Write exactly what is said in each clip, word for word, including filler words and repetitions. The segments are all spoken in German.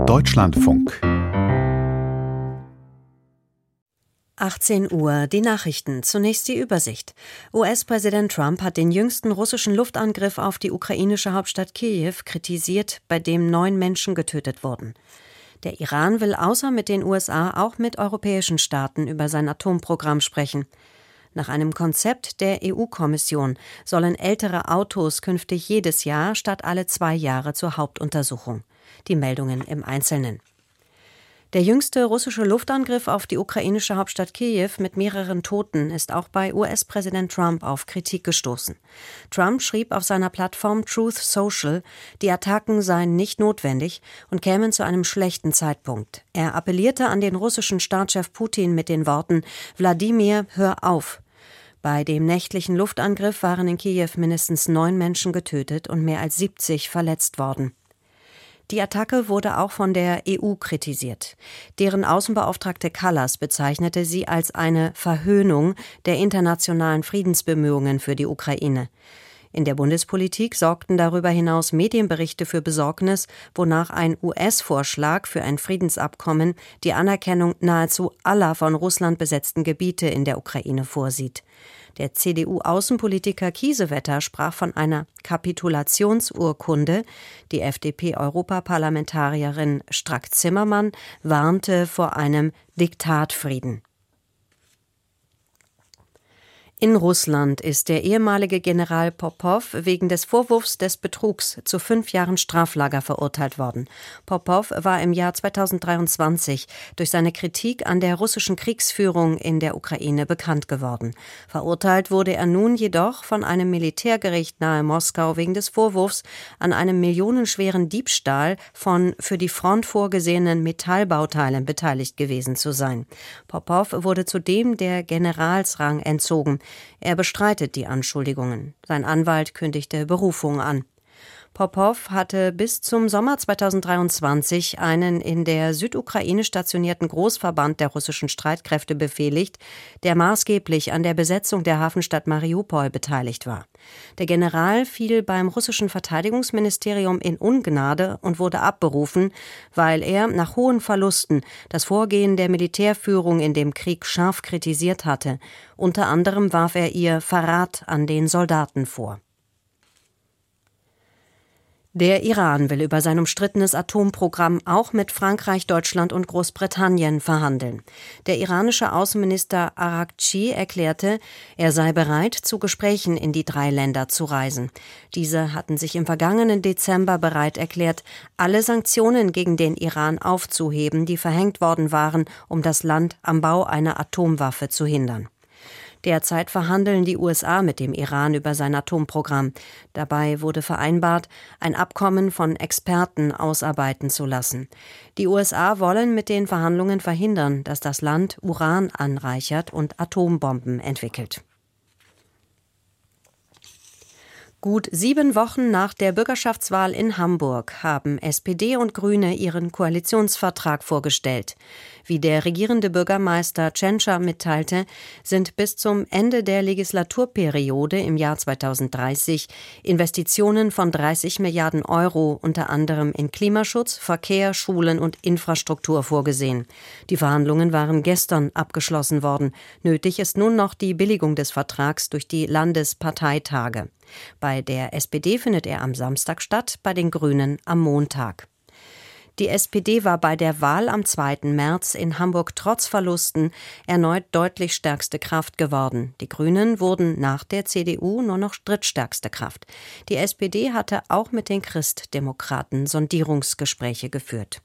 Deutschlandfunk. achtzehn Uhr, die Nachrichten. Zunächst die Übersicht. U S-Präsident Trump hat den jüngsten russischen Luftangriff auf die ukrainische Hauptstadt Kiew kritisiert, bei dem neun Menschen getötet wurden. Der Iran will außer mit den U S A auch mit europäischen Staaten über sein Atomprogramm sprechen. Nach einem Konzept der E U-Kommission sollen ältere Autos künftig jedes Jahr statt alle zwei Jahre zur Hauptuntersuchung. Die Meldungen im Einzelnen. Der jüngste russische Luftangriff auf die ukrainische Hauptstadt Kiew mit mehreren Toten ist auch bei U S-Präsident Trump auf Kritik gestoßen. Trump schrieb auf seiner Plattform Truth Social, die Attacken seien nicht notwendig und kämen zu einem schlechten Zeitpunkt. Er appellierte an den russischen Staatschef Putin mit den Worten: Wladimir, hör auf! Bei dem nächtlichen Luftangriff waren in Kiew mindestens neun Menschen getötet und mehr als siebzig verletzt worden. Die Attacke wurde auch von der E U kritisiert. Deren Außenbeauftragte Kallas bezeichnete sie als eine Verhöhnung der internationalen Friedensbemühungen für die Ukraine. In der Bundespolitik sorgten darüber hinaus Medienberichte für Besorgnis, wonach ein U S-Vorschlag für ein Friedensabkommen die Anerkennung nahezu aller von Russland besetzten Gebiete in der Ukraine vorsieht. Der C D U-Außenpolitiker Kiesewetter sprach von einer Kapitulationsurkunde. Die F D P-Europaparlamentarierin Strack-Zimmermann warnte vor einem Diktatfrieden. In Russland ist der ehemalige General Popow wegen des Vorwurfs des Betrugs zu fünf Jahren Straflager verurteilt worden. Popow war im Jahr zweitausenddreiundzwanzig durch seine Kritik an der russischen Kriegsführung in der Ukraine bekannt geworden. Verurteilt wurde er nun jedoch von einem Militärgericht nahe Moskau wegen des Vorwurfs, an einem millionenschweren Diebstahl von für die Front vorgesehenen Metallbauteilen beteiligt gewesen zu sein. Popow wurde zudem der Generalsrang entzogen. Er bestreitet die Anschuldigungen. Sein Anwalt kündigte Berufung an. Popow hatte bis zum Sommer zweitausenddreiundzwanzig einen in der Südukraine stationierten Großverband der russischen Streitkräfte befehligt, der maßgeblich an der Besetzung der Hafenstadt Mariupol beteiligt war. Der General fiel beim russischen Verteidigungsministerium in Ungnade und wurde abberufen, weil er nach hohen Verlusten das Vorgehen der Militärführung in dem Krieg scharf kritisiert hatte. Unter anderem warf er ihr Verrat an den Soldaten vor. Der Iran will über sein umstrittenes Atomprogramm auch mit Frankreich, Deutschland und Großbritannien verhandeln. Der iranische Außenminister Araghchi erklärte, er sei bereit, zu Gesprächen in die drei Länder zu reisen. Diese hatten sich im vergangenen Dezember bereit erklärt, alle Sanktionen gegen den Iran aufzuheben, die verhängt worden waren, um das Land am Bau einer Atomwaffe zu hindern. Derzeit verhandeln die U S A mit dem Iran über sein Atomprogramm. Dabei wurde vereinbart, ein Abkommen von Experten ausarbeiten zu lassen. Die U S A wollen mit den Verhandlungen verhindern, dass das Land Uran anreichert und Atombomben entwickelt. Gut sieben Wochen nach der Bürgerschaftswahl in Hamburg haben S P D und Grüne ihren Koalitionsvertrag vorgestellt. Wie der regierende Bürgermeister Tschentscher mitteilte, sind bis zum Ende der Legislaturperiode im Jahr zweitausenddreißig Investitionen von dreißig Milliarden Euro unter anderem in Klimaschutz, Verkehr, Schulen und Infrastruktur vorgesehen. Die Verhandlungen waren gestern abgeschlossen worden. Nötig ist nun noch die Billigung des Vertrags durch die Landesparteitage. Bei der S P D findet er am Samstag statt, bei den Grünen am Montag. Die S P D war bei der Wahl am zweiten März in Hamburg trotz Verlusten erneut deutlich stärkste Kraft geworden. Die Grünen wurden nach der C D U nur noch drittstärkste Kraft. Die S P D hatte auch mit den Christdemokraten Sondierungsgespräche geführt.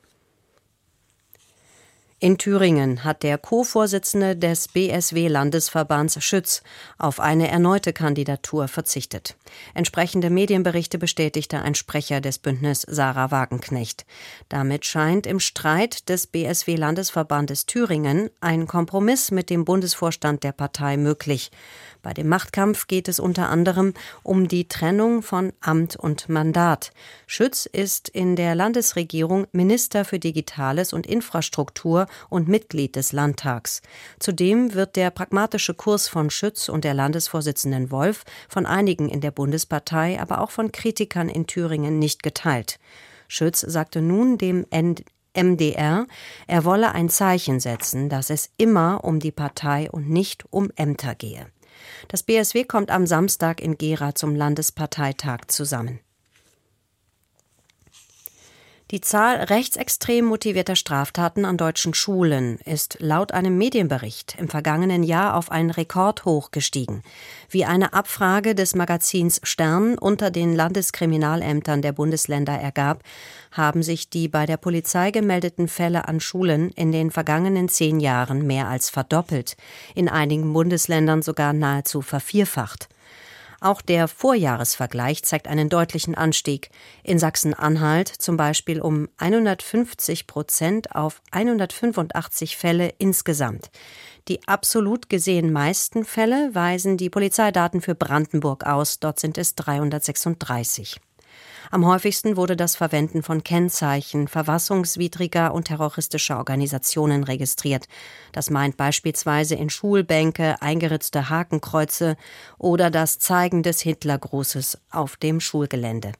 In Thüringen hat der Co-Vorsitzende des B S W-Landesverbands Schütz auf eine erneute Kandidatur verzichtet. Entsprechende Medienberichte bestätigte ein Sprecher des Bündnisses, Sarah Wagenknecht. Damit scheint im Streit des B S W-Landesverbandes Thüringen ein Kompromiss mit dem Bundesvorstand der Partei möglich. Bei dem Machtkampf geht es unter anderem um die Trennung von Amt und Mandat. Schütz ist in der Landesregierung Minister für Digitales und Infrastruktur und Mitglied des Landtags. Zudem wird der pragmatische Kurs von Schütz und der Landesvorsitzenden Wolf von einigen in der Bundespartei, aber auch von Kritikern in Thüringen nicht geteilt. Schütz sagte nun dem M D R, er wolle ein Zeichen setzen, dass es immer um die Partei und nicht um Ämter gehe. Das B S W kommt am Samstag in Gera zum Landesparteitag zusammen. Die Zahl rechtsextrem motivierter Straftaten an deutschen Schulen ist laut einem Medienbericht im vergangenen Jahr auf einen Rekordhoch gestiegen. Wie eine Abfrage des Magazins Stern unter den Landeskriminalämtern der Bundesländer ergab, haben sich die bei der Polizei gemeldeten Fälle an Schulen in den vergangenen zehn Jahren mehr als verdoppelt, in einigen Bundesländern sogar nahezu vervierfacht. Auch der Vorjahresvergleich zeigt einen deutlichen Anstieg. In Sachsen-Anhalt zum Beispiel um hundertfünfzig Prozent auf hundertfünfundachtzig Fälle insgesamt. Die absolut gesehen meisten Fälle weisen die Polizeidaten für Brandenburg aus. Dort sind es dreihundertsechsunddreißig. Am häufigsten wurde das Verwenden von Kennzeichen verfassungswidriger und terroristischer Organisationen registriert. Das meint beispielsweise in Schulbänke eingeritzte Hakenkreuze oder das Zeigen des Hitlergrußes auf dem Schulgelände.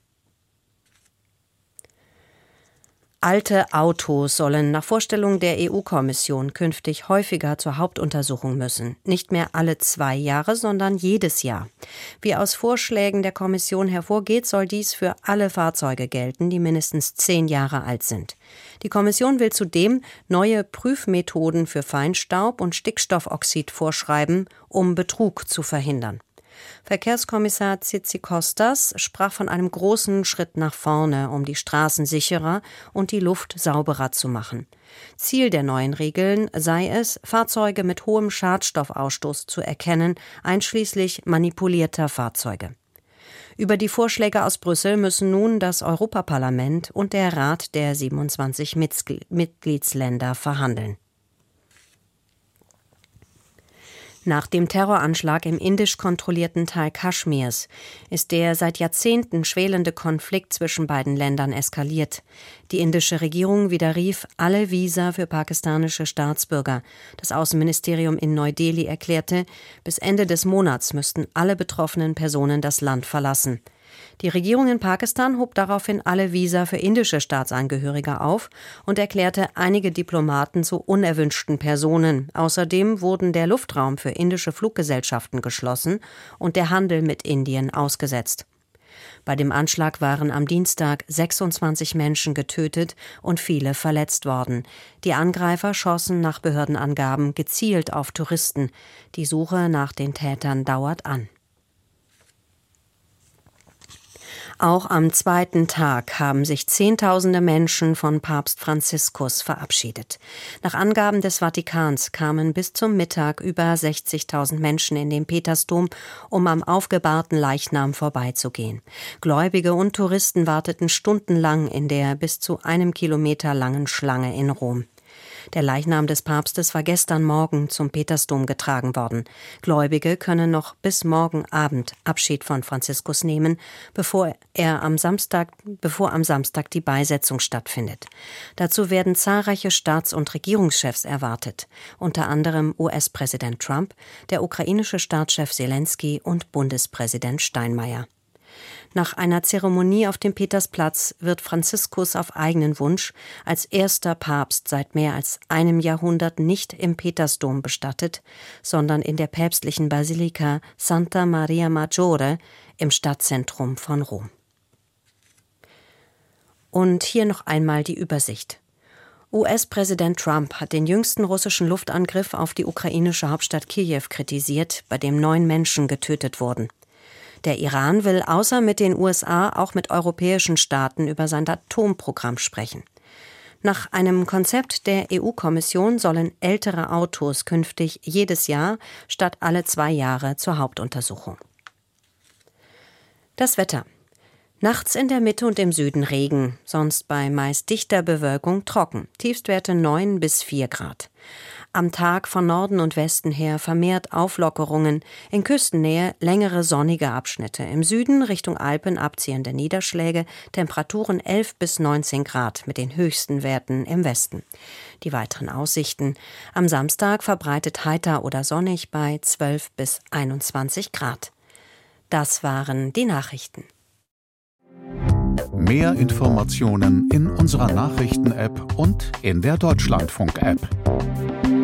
Alte Autos sollen nach Vorstellung der E U-Kommission künftig häufiger zur Hauptuntersuchung müssen. Nicht mehr alle zwei Jahre, sondern jedes Jahr. Wie aus Vorschlägen der Kommission hervorgeht, soll dies für alle Fahrzeuge gelten, die mindestens zehn Jahre alt sind. Die Kommission will zudem neue Prüfmethoden für Feinstaub und Stickstoffoxid vorschreiben, um Betrug zu verhindern. Verkehrskommissar Tzitzikostas sprach von einem großen Schritt nach vorne, um die Straßen sicherer und die Luft sauberer zu machen. Ziel der neuen Regeln sei es, Fahrzeuge mit hohem Schadstoffausstoß zu erkennen, einschließlich manipulierter Fahrzeuge. Über die Vorschläge aus Brüssel müssen nun das Europaparlament und der Rat der siebenundzwanzig Mitgliedsländer verhandeln. Nach dem Terroranschlag im indisch kontrollierten Teil Kaschmirs ist der seit Jahrzehnten schwelende Konflikt zwischen beiden Ländern eskaliert. Die indische Regierung widerrief alle Visa für pakistanische Staatsbürger. Das Außenministerium in Neu-Delhi erklärte, bis Ende des Monats müssten alle betroffenen Personen das Land verlassen. Die Regierung in Pakistan hob daraufhin alle Visa für indische Staatsangehörige auf und erklärte einige Diplomaten zu unerwünschten Personen. Außerdem wurden der Luftraum für indische Fluggesellschaften geschlossen und der Handel mit Indien ausgesetzt. Bei dem Anschlag waren am Dienstag sechsundzwanzig Menschen getötet und viele verletzt worden. Die Angreifer schossen nach Behördenangaben gezielt auf Touristen. Die Suche nach den Tätern dauert an. Auch am zweiten Tag haben sich Zehntausende Menschen von Papst Franziskus verabschiedet. Nach Angaben des Vatikans kamen bis zum Mittag über sechzigtausend Menschen in den Petersdom, um am aufgebahrten Leichnam vorbeizugehen. Gläubige und Touristen warteten stundenlang in der bis zu einem Kilometer langen Schlange in Rom. Der Leichnam des Papstes war gestern Morgen zum Petersdom getragen worden. Gläubige können noch bis morgen Abend Abschied von Franziskus nehmen, bevor er am Samstag, bevor am Samstag die Beisetzung stattfindet. Dazu werden zahlreiche Staats- und Regierungschefs erwartet, unter anderem U S-Präsident Trump, der ukrainische Staatschef Selensky und Bundespräsident Steinmeier. Nach einer Zeremonie auf dem Petersplatz wird Franziskus auf eigenen Wunsch als erster Papst seit mehr als einem Jahrhundert nicht im Petersdom bestattet, sondern in der päpstlichen Basilika Santa Maria Maggiore im Stadtzentrum von Rom. Und hier noch einmal die Übersicht. U S-Präsident Trump hat den jüngsten russischen Luftangriff auf die ukrainische Hauptstadt Kiew kritisiert, bei dem neun Menschen getötet wurden. Der Iran will außer mit den U S A auch mit europäischen Staaten über sein Atomprogramm sprechen. Nach einem Konzept der E U-Kommission sollen ältere Autos künftig jedes Jahr statt alle zwei Jahre zur Hauptuntersuchung. Das Wetter. Nachts in der Mitte und im Süden Regen, sonst bei meist dichter Bewölkung trocken. Tiefstwerte neun bis vier Grad. Am Tag von Norden und Westen her vermehrt Auflockerungen, in Küstennähe längere sonnige Abschnitte, im Süden Richtung Alpen abziehende Niederschläge, Temperaturen elf bis neunzehn Grad mit den höchsten Werten im Westen. Die weiteren Aussichten: am Samstag verbreitet heiter oder sonnig bei zwölf bis einundzwanzig Grad. Das waren die Nachrichten. Mehr Informationen in unserer Nachrichten-App und in der Deutschlandfunk-App.